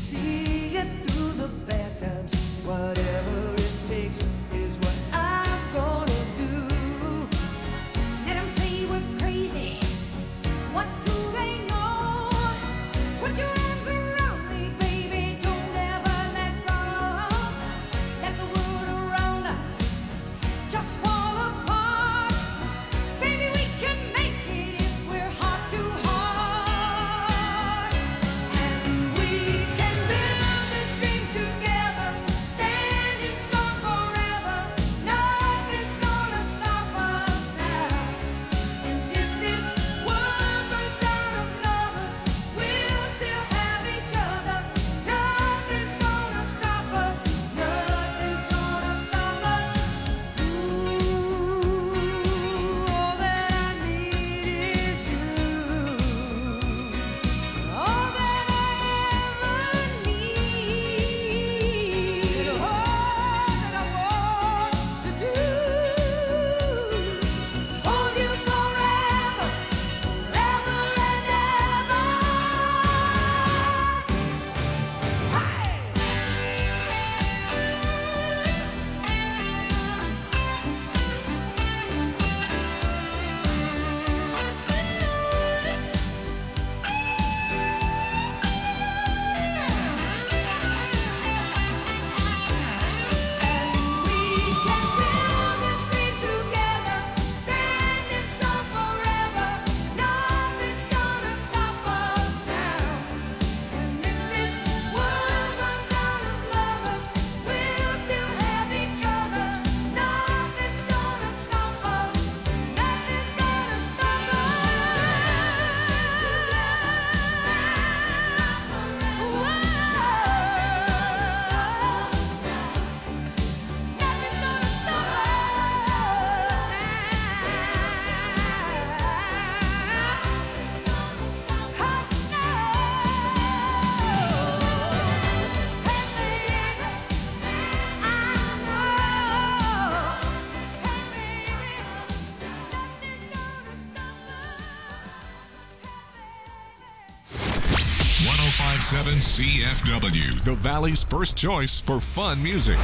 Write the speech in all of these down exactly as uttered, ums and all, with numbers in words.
one oh five point seven C F W, the Valley's first choice for fun music.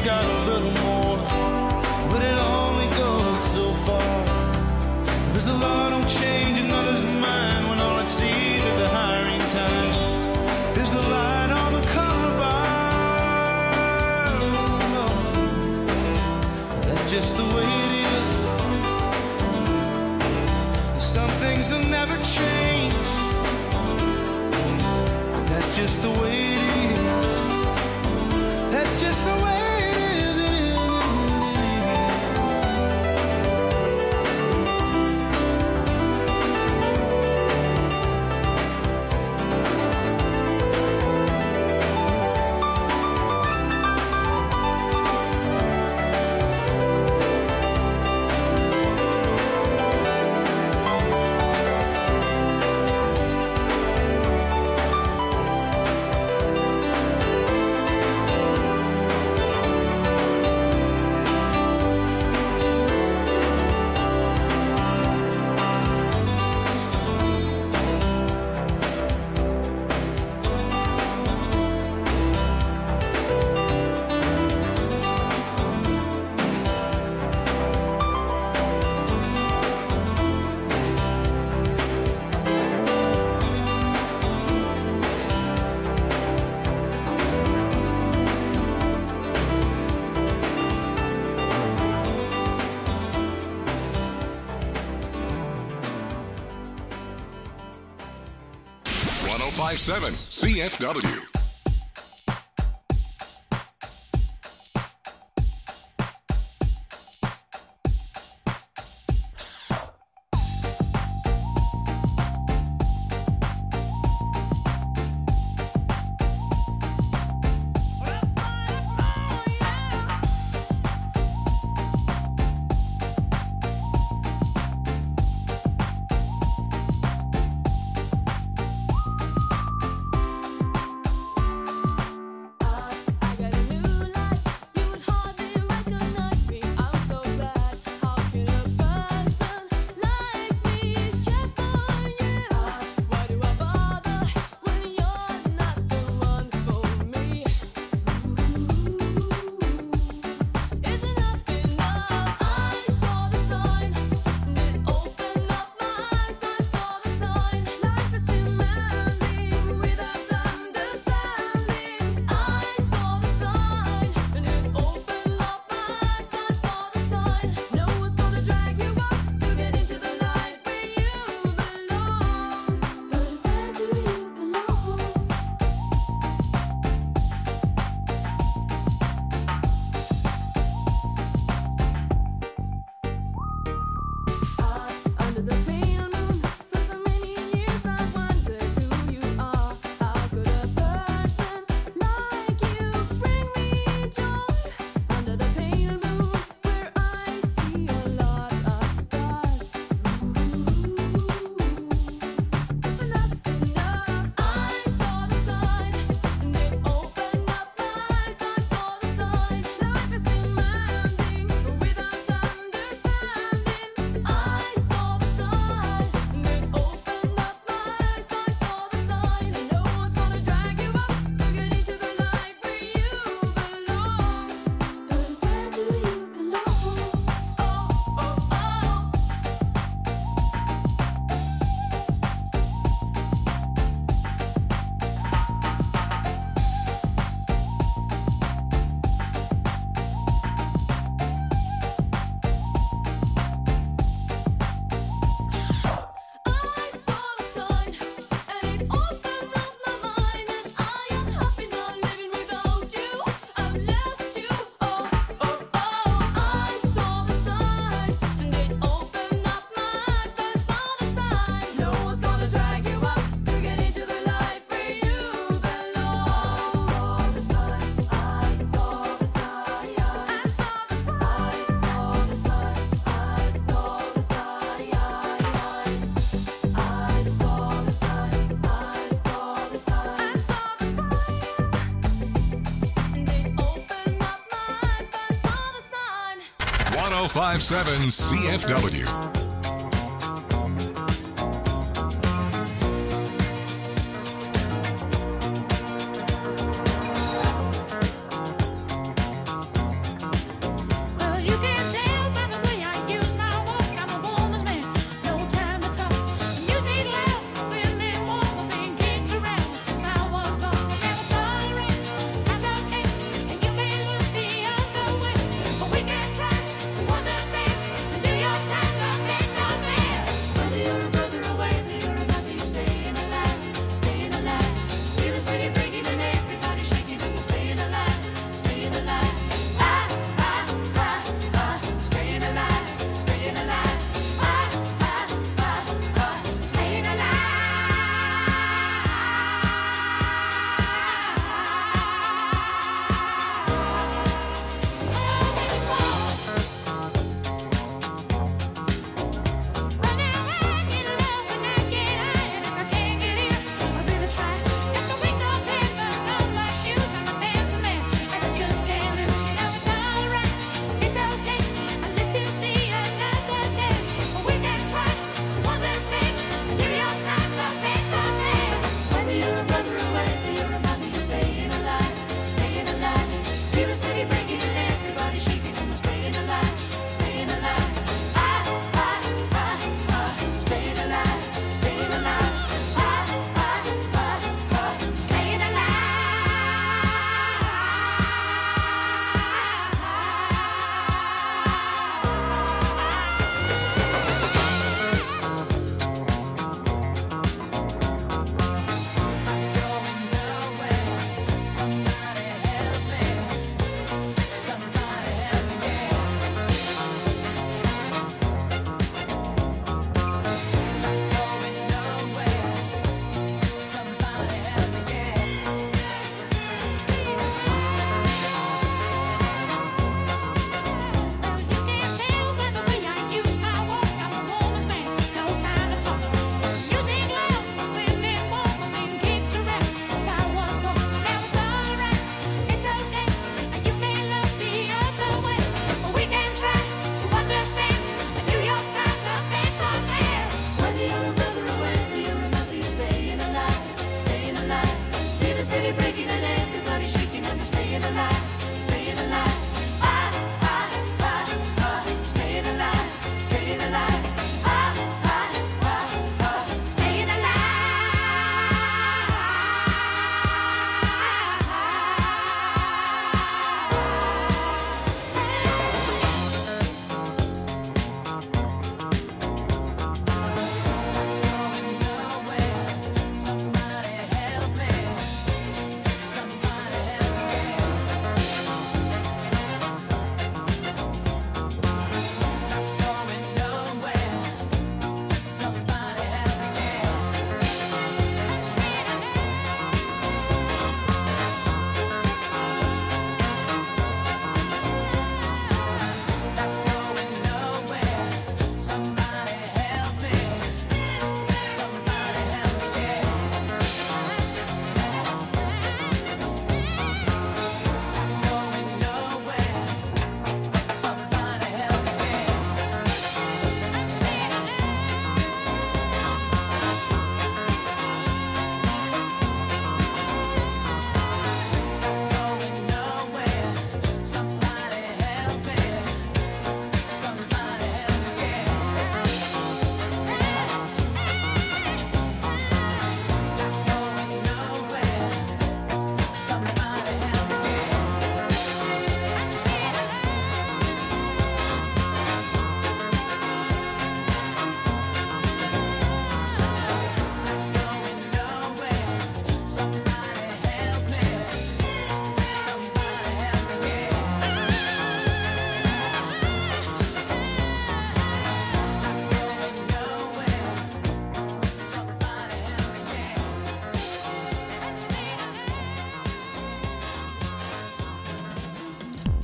got a little more, but it only goes so far. There's a law don't change another's mind when all it sees are the hiring time. There's the light on the color bar. No, that's just the way it is. Some things will never change. That's just the way it is. That's just the way it is. one oh five point seven C F W. one oh five point seven C F W.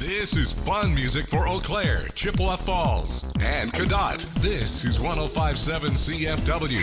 This is fun music for Eau Claire, Chippewa Falls, and Cadott. This is one oh five point seven C F W.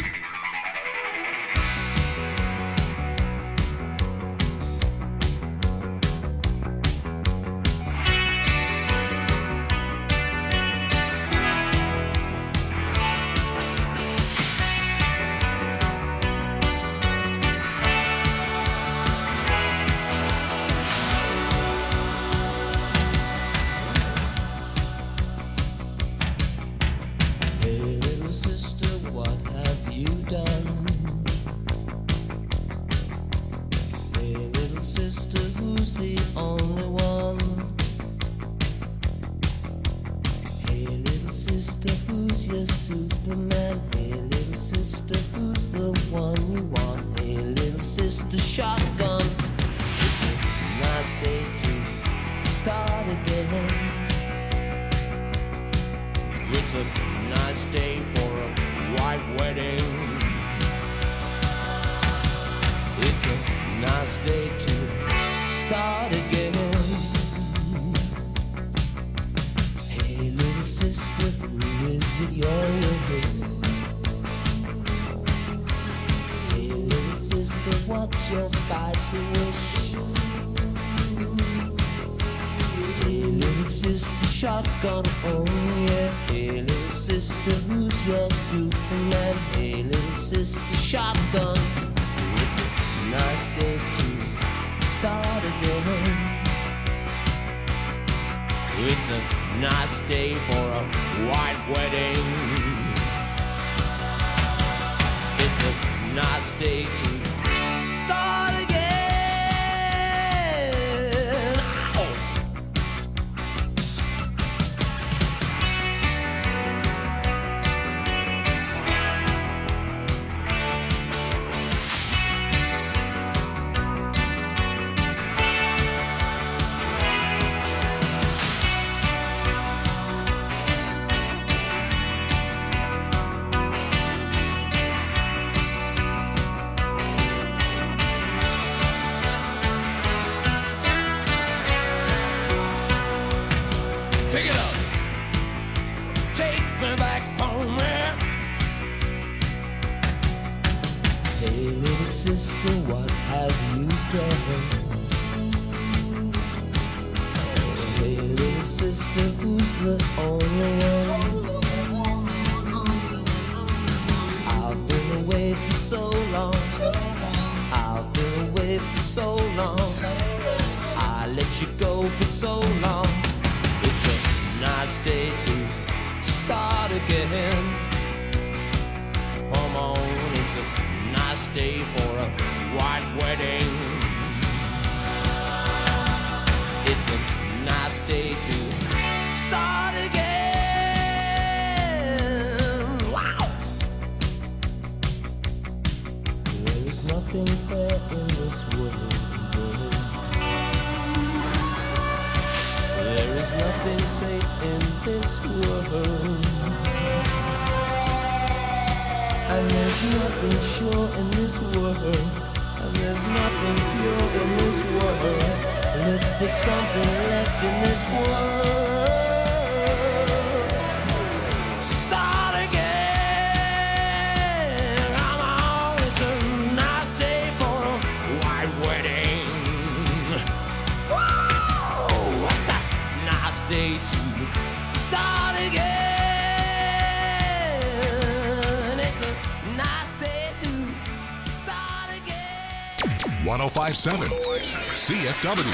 one oh five point seven C F W.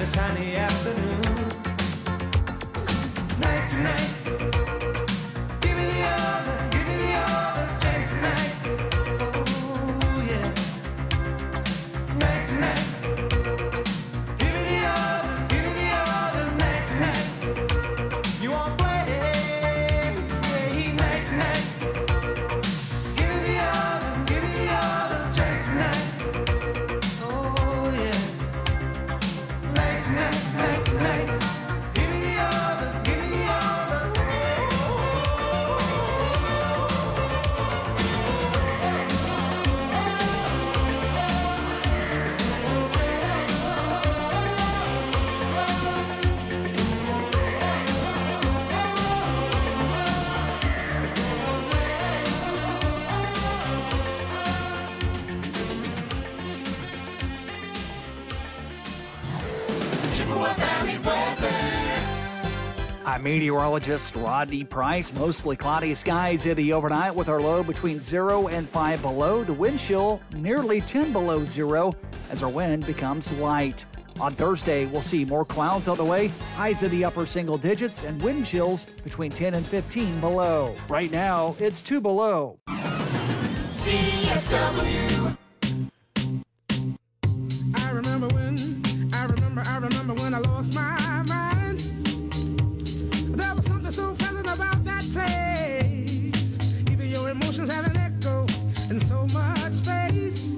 sunny afternoon. Night to night. Give me the other, give me the other chance tonight. Oh yeah. Night to night. Give me the other, give me the other night to night. You won't play, play night to night. Give me the other, give me the other chance tonight. Oh yeah. Night to night, night to night. Give me the other, give me the other. Chippewa Valley weather. I'm meteorologist Rodney Price. Mostly cloudy skies in the overnight with our low between zero and five below. The wind chill nearly ten below zero as our wind becomes light. On Thursday, we'll see more clouds on the way, highs in the upper single digits, and wind chills between ten and fifteen below. Right now, it's two below. C F W. I remember when, I remember, I remember when I lost my mind. There was something so pleasant about that place. Even your emotions have an echo in so much space.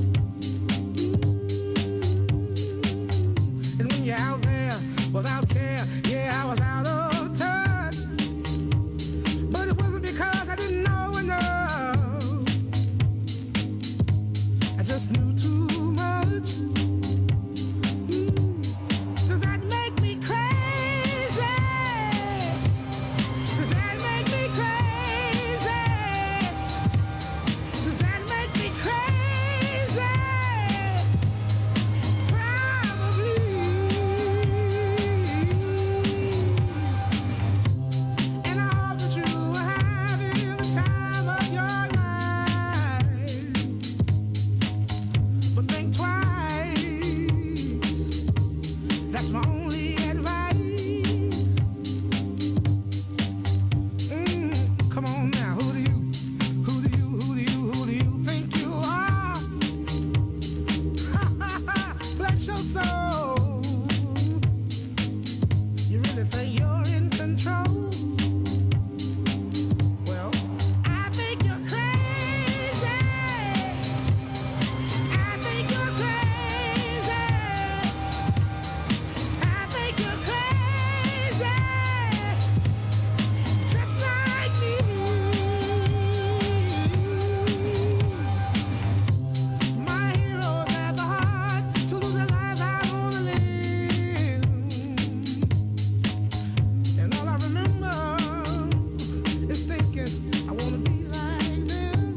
And when you're out there without care, yeah, I was out of touch. But it wasn't because I didn't know enough. I just knew too much. Mm. Does that make me crazy? Does that make me crazy? Does that make me crazy? Probably. And I hope that you are having the time of your life. But think twice. That's my only advice. Mm, come on now, who do you, who do you, who do you, who do you think you are? Bless your soul. You really think you're in control? Well, I think you're crazy. I think you're crazy. I think you're crazy. Just like me. My heroes had the heart to lose their lives. I wanna live. And all I remember is thinking I wanna be like them.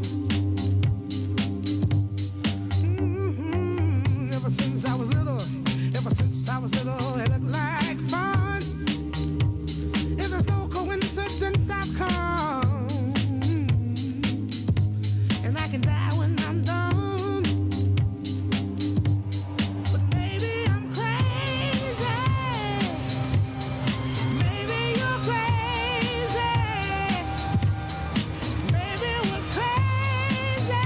Mhm. Ever since I was little, ever since I was little, it looked like fun. If there's no coincidence, I've come. And I can die when I'm done. But maybe I'm crazy. Maybe you're crazy. Maybe we're crazy.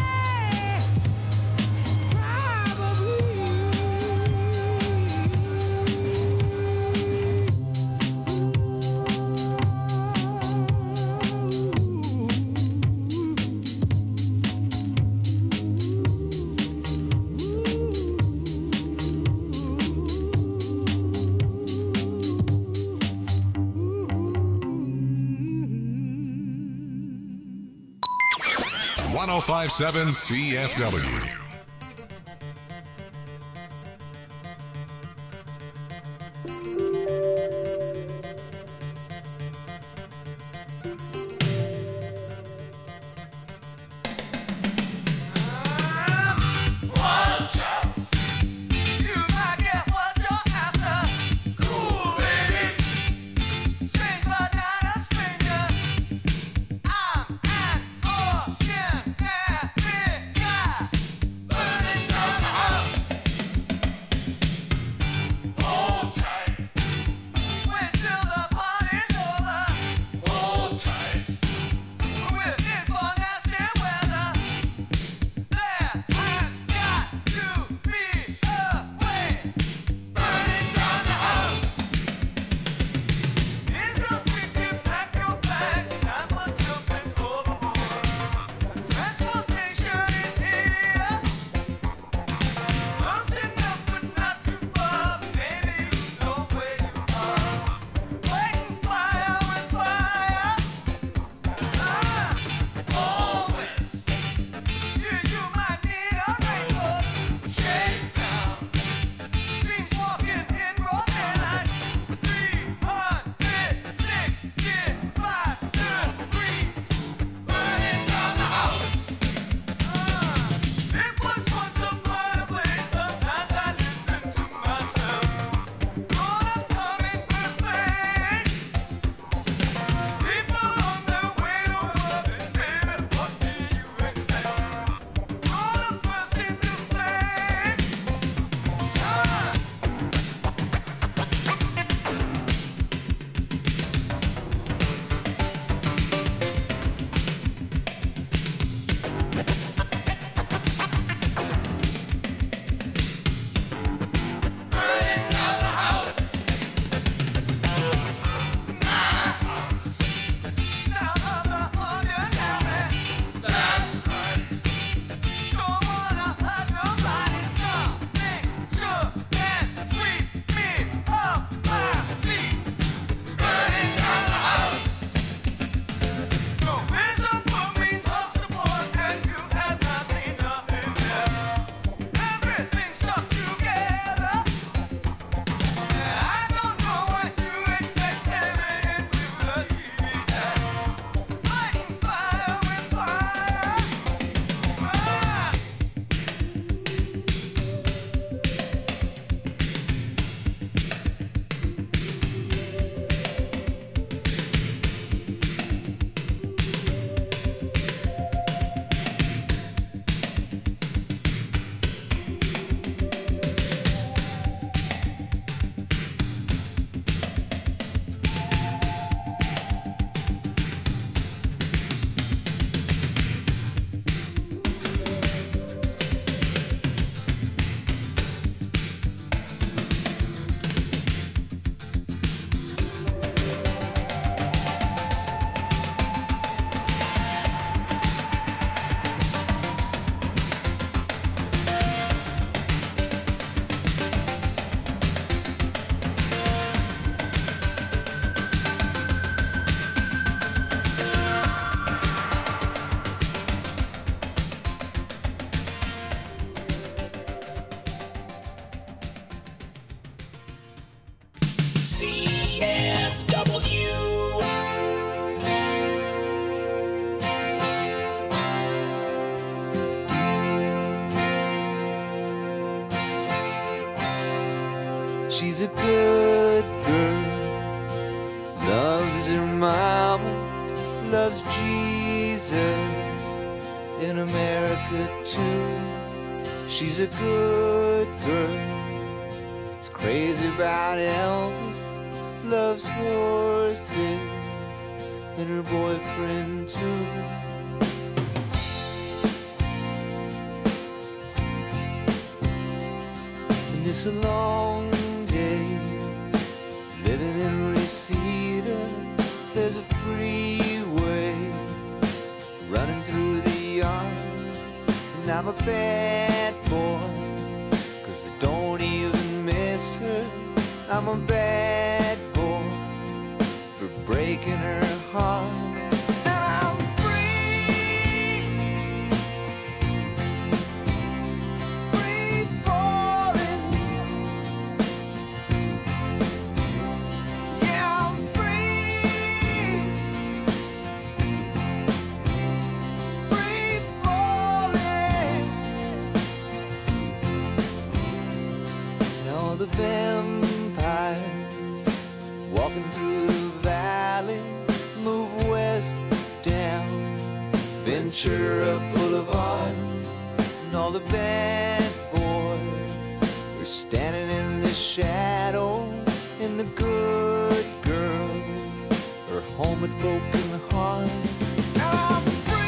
one oh five point seven C F W. Oh, C F W. She's a good girl, loves her mama, loves Jesus in America too. She's a good girl, is crazy about Elvis, loves horses and her boyfriend too. And it's a long day living in Reseda. There's a freeway running through the yard, and I'm a bad boy, cause I don't even miss her. I'm a bad boy for breaking her heart. The vampires walking through the valley move west down Ventura Boulevard, and all the bad boys are standing in the shadows, and the good girls are home with broken hearts. I'm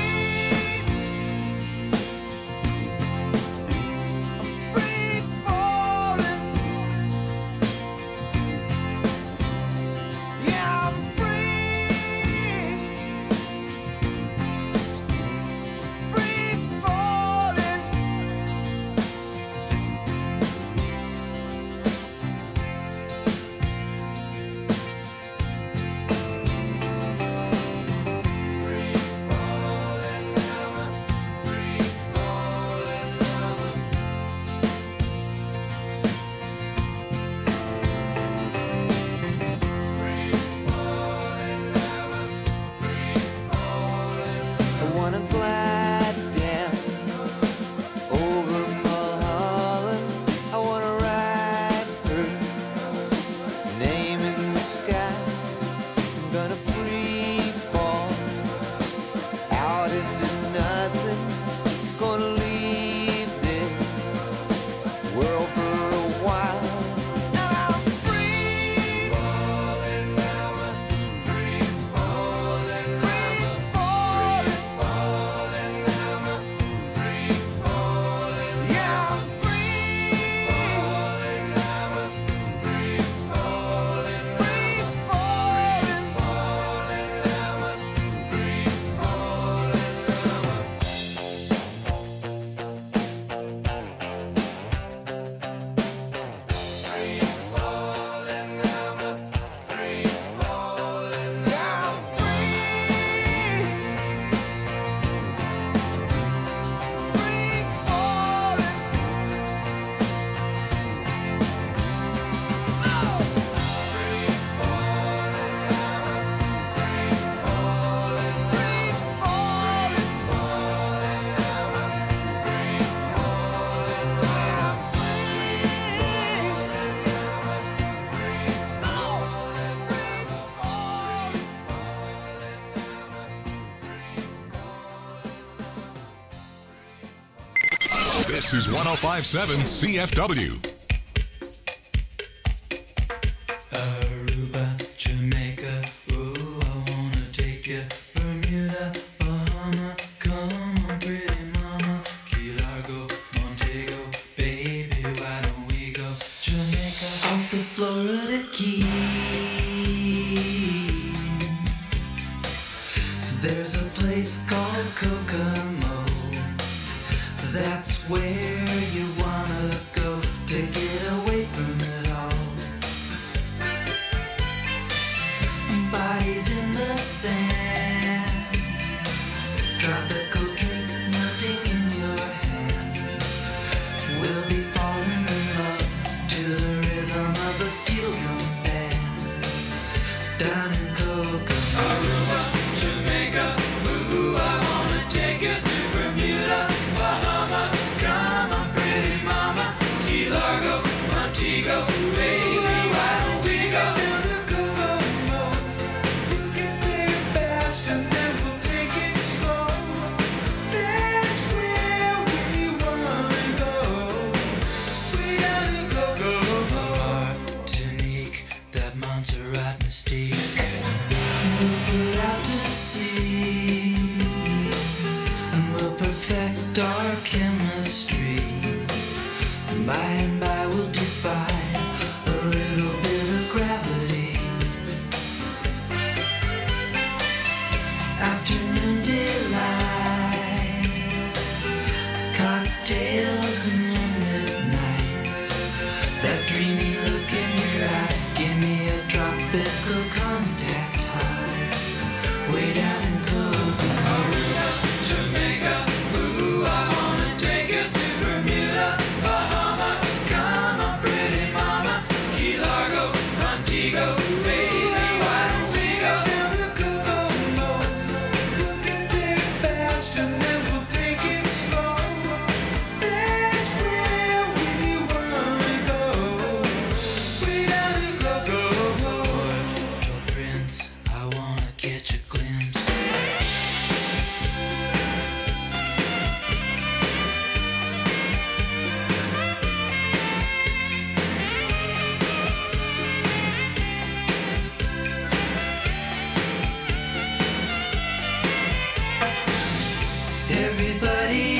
This is one oh five point seven C F W. Aruba, Jamaica, ooh, I wanna take you. Bermuda, Bahama, come on, pretty mama. Key Largo, Montego, baby, why don't we go? Jamaica, off the Florida Keys. There's a place called Kokomo. That's where you wanna go. Take Montego, baby, why don't we go? Go, go, go. We'll get there fast and then we'll take it slow. That's where we wanna go. Way down in go, go, go. Martinique, that Montserrat mystique. We'll put out to sea and we'll perfect our chemistry. And by and by we'll defy a little bit of gravity. Afternoon delight, cocktails and moonlit nights. That dreamy look in your eye, give me a tropical contact high. Way down in Coconut, Jamaica, ooh, I wanna take you to Bermuda, Bahama, come on, pretty mama, Key Largo, Montego, baby, why don't we go? Go, go, go. We'll get there fast and then we'll take it slow. That's where we wanna go. Way down in go, go, go. Port Prince, I wanna catch a glimpse. Everybody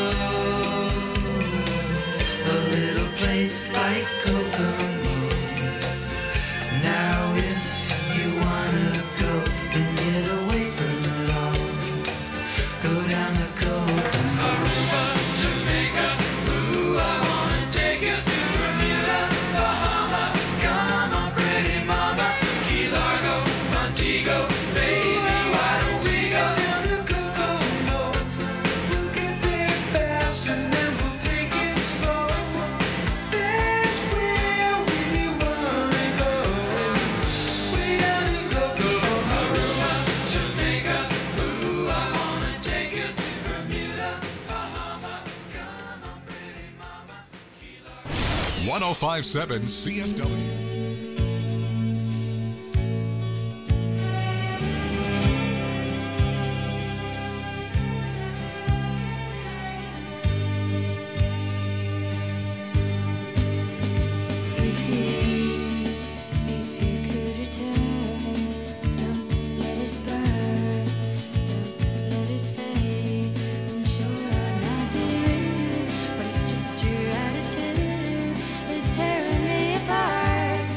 knows a little place like Kokomo. Now if you wanna go and get away from it all, go down the Kokomo. Aruba, Jamaica, ooh, I wanna take you to Bermuda, Bahama, come on, pretty mama, Key Largo, Montego, baby, why don't we go? Down the Kokomo. We'll get there fast and then we'll take it slow. That's where we wanna go. Way down in Kokomo. Aruba, Jamaica, ooh, I wanna take you to Bermuda, Bahama, come on, pretty mama, Key Largo. one oh five point seven C F W. If you, if you could return, don't let it burn, don't let it fade. I'm sure I'm not being rude, but it's just your attitude. It's tearing me apart.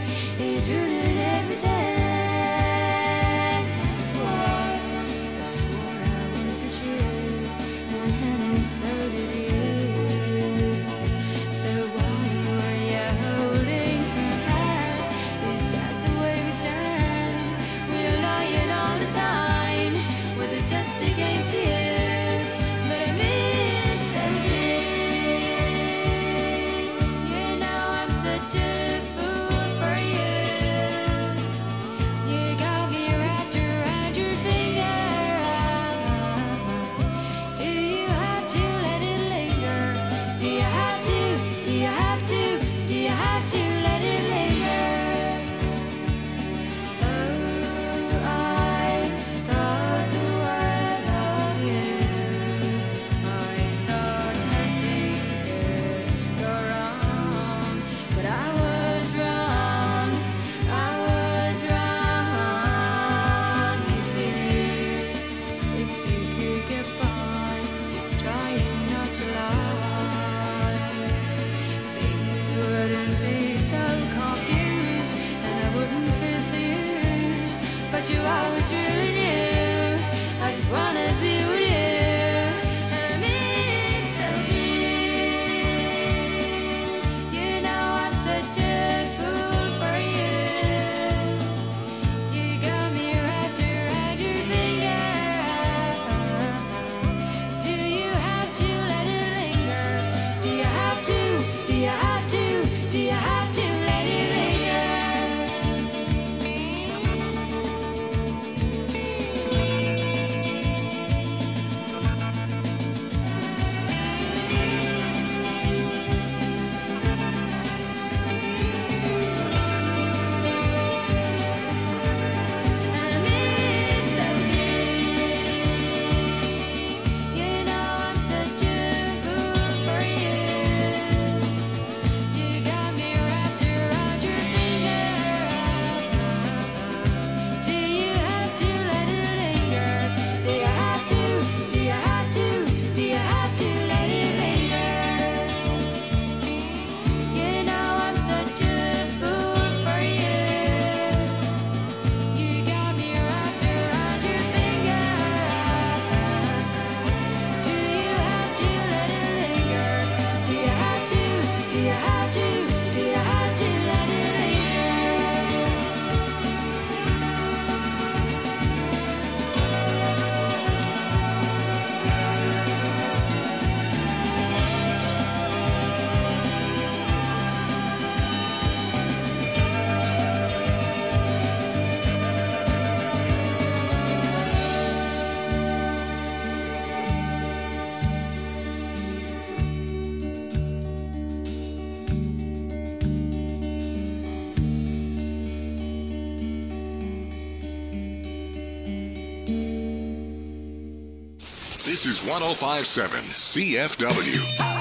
This is one oh five point seven C F W.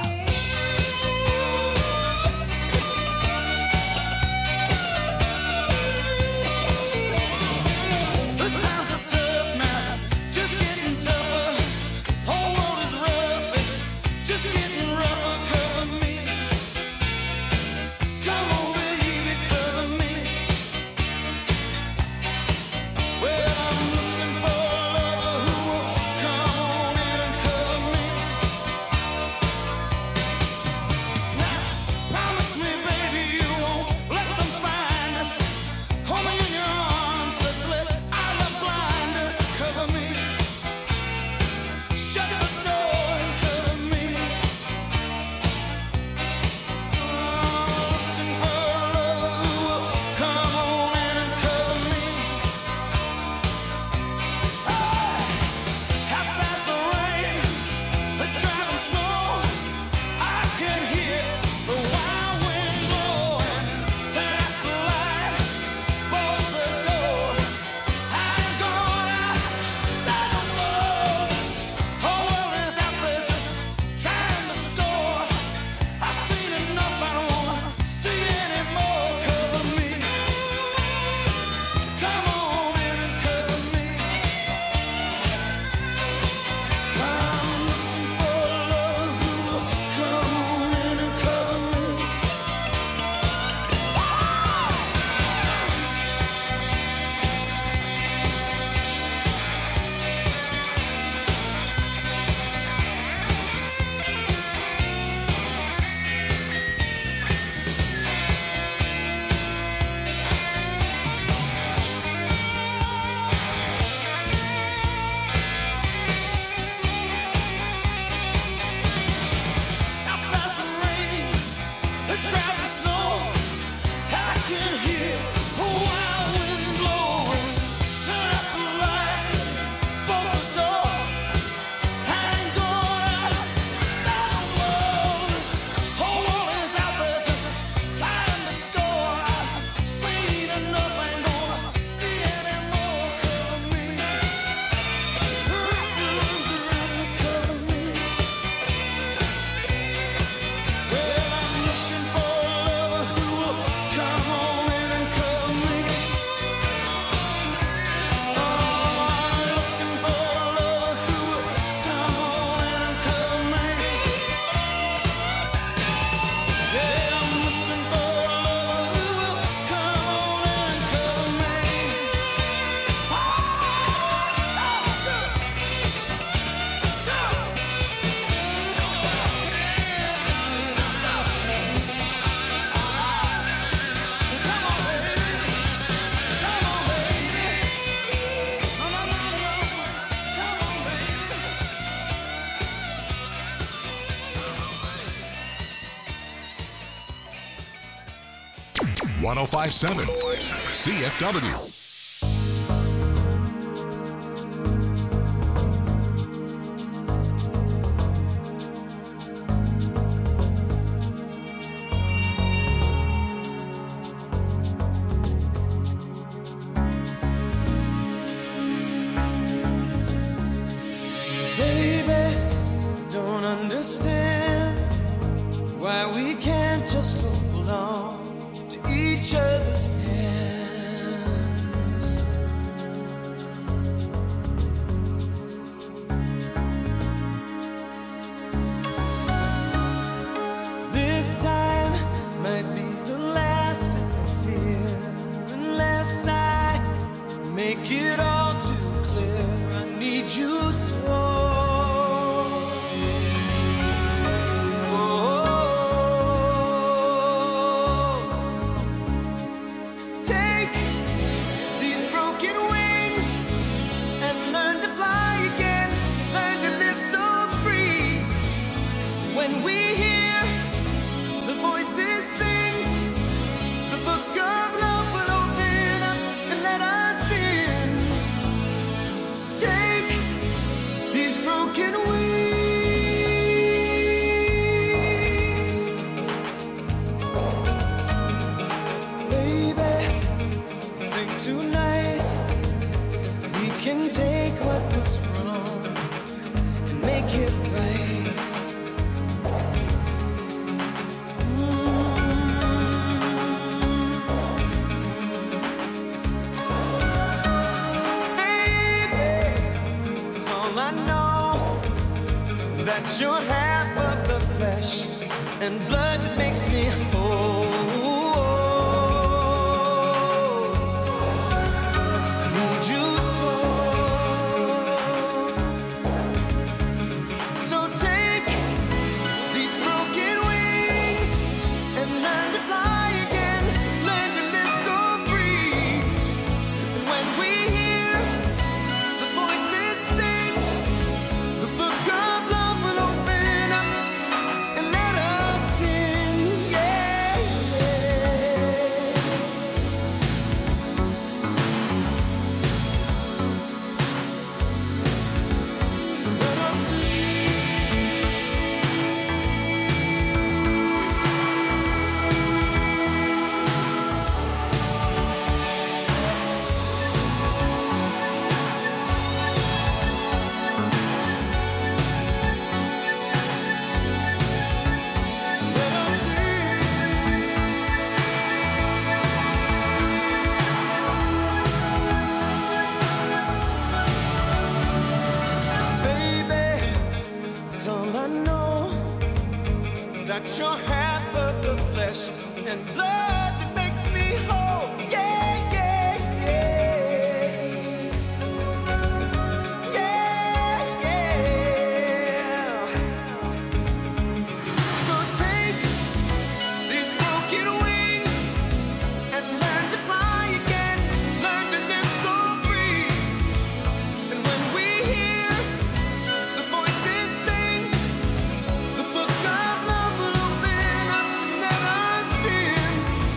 one oh five point seven C F W. Baby, don't understand why we can't just hold on to each other's hand. that you're half of the flesh and blood that makes me whole. I need you so. So take these broken wings and learn to fly again. Learn to live so free. When we hear the voices sing, the book of love will open up and let us in. Yeah, yeah. Let us baby, it's all I know, that you're half of the flesh and blood that makes me whole. Yeah, yeah, yeah. Yeah, yeah. So take these broken wings and learn to fly again. Learn to live so free. And when we hear the voices sing, the book of love will open up and let us in.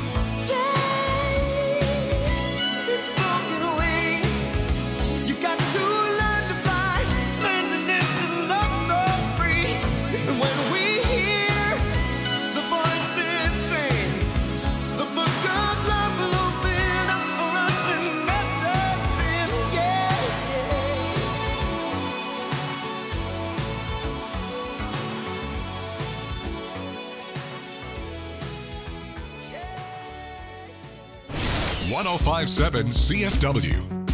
Take these broken wings. You got to learn to fly, learn to live and love so free. And when we hear the voices sing, the book of love will open up for us and let us in. Yeah, one oh five point seven C F W.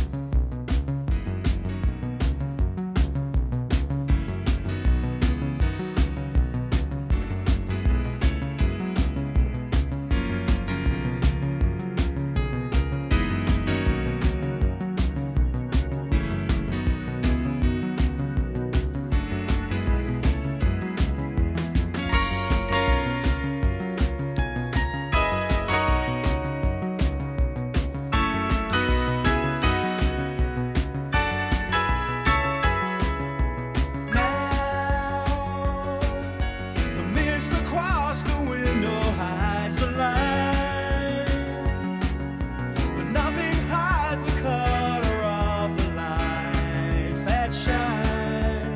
now the mist across the window hides the light, but nothing hides the color of the lights that shine.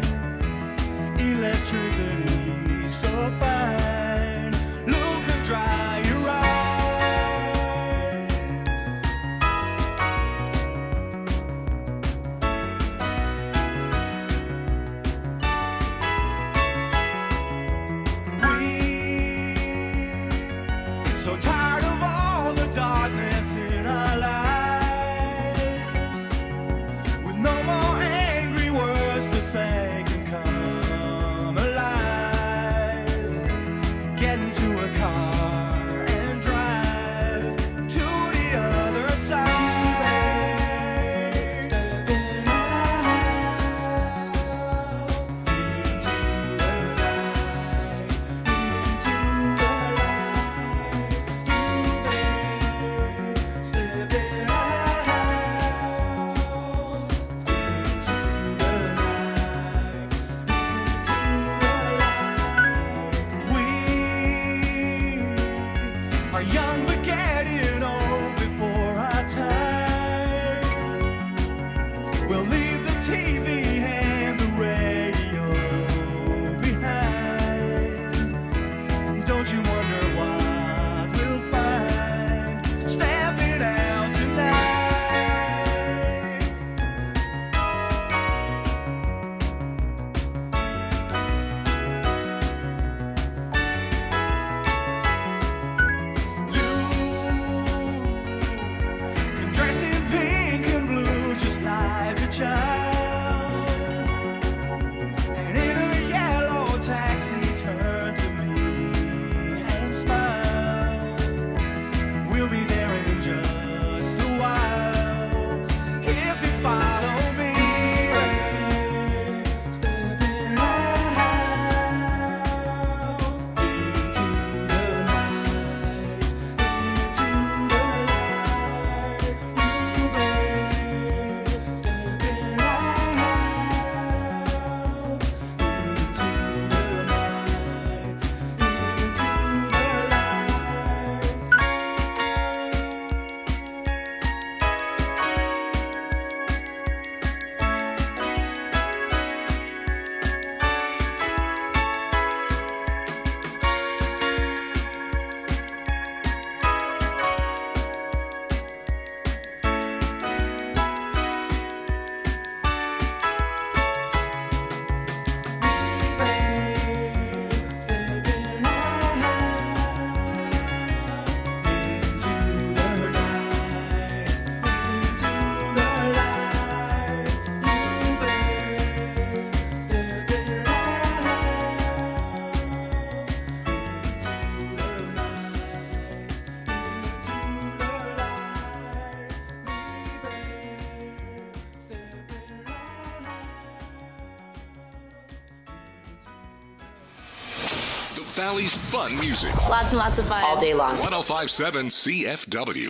Electricity so fine, look and dry your eyes. We so tired of all the darkness in our lives, with no more angry words to say can come alive. Get into a car and drive to the other side. Stepping out into the night, into the light. Stepping out into the night, into the light. We are young but getting old before our time. We'll leave the T V and the radio behind. Don't you wonder what we'll find stepping out tonight? You Valley's fun music. Lots and lots of fun. All day long. one oh five point seven C F W.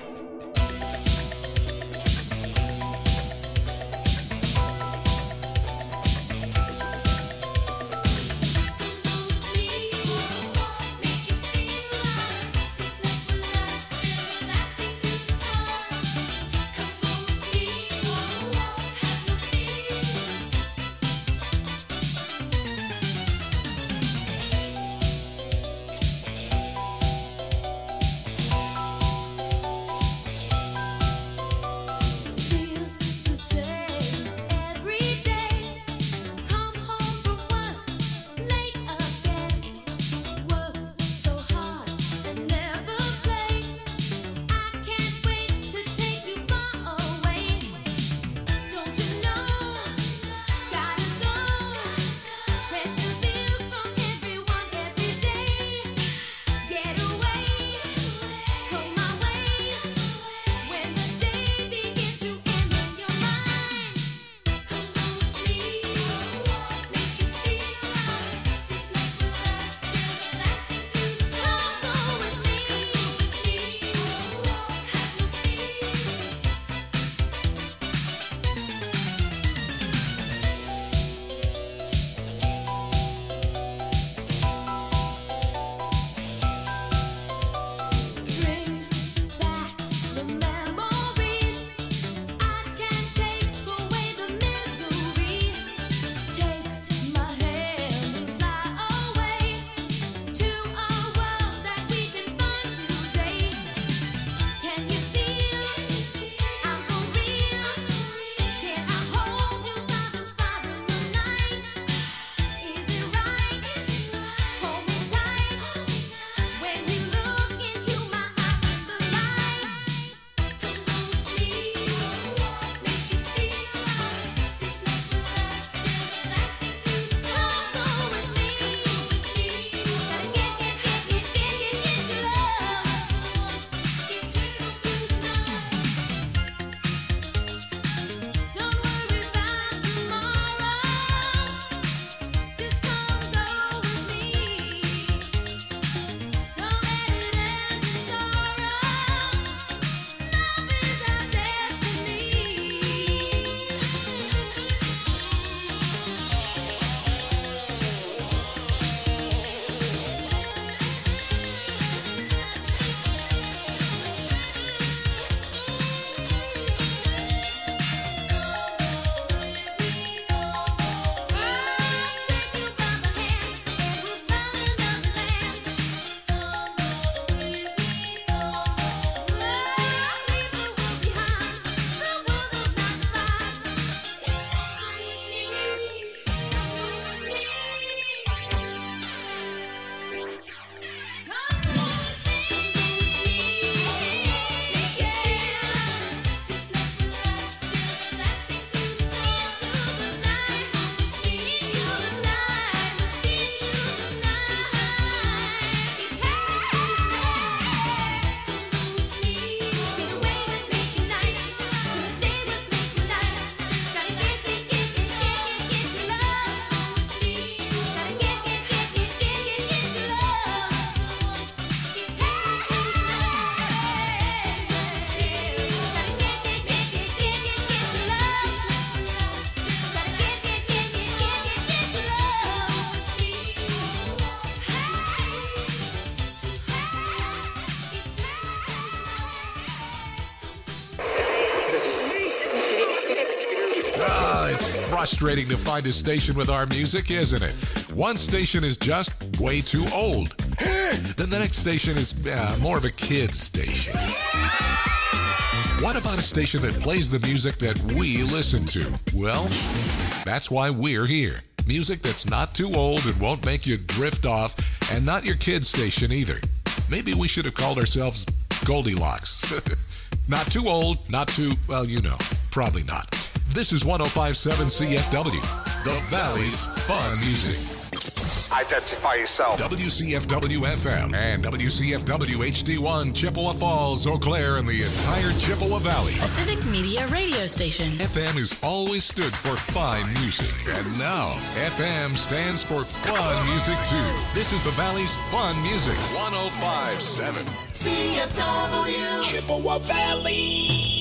Frustrating to find a station with our music, isn't it? One station is just way too old. Then the next station is uh, more of a kid's station. What about a station that plays the music that we listen to? Well, that's why we're here. Music that's not too old and won't make you drift off, and not your kid's station either. Maybe we should have called ourselves Goldilocks. Not too old, not too, well, you know, probably not. This is one oh five point seven C F W, the Valley's fun music. Identify yourself. W C F W F M and W C F W H D one, Chippewa Falls, Eau Claire, and the entire Chippewa Valley. A civic media radio station. F M has always stood for fine music, and now F M stands for fun music too. This is the Valley's fun music. one oh five point seven C F W Chippewa Valley.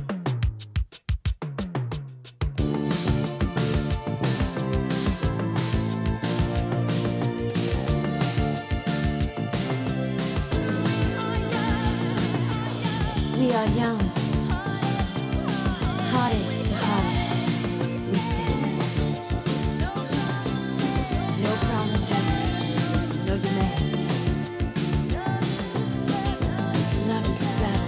We are young, hearted to heart, we stand. No promises, no demands. Love is a battle.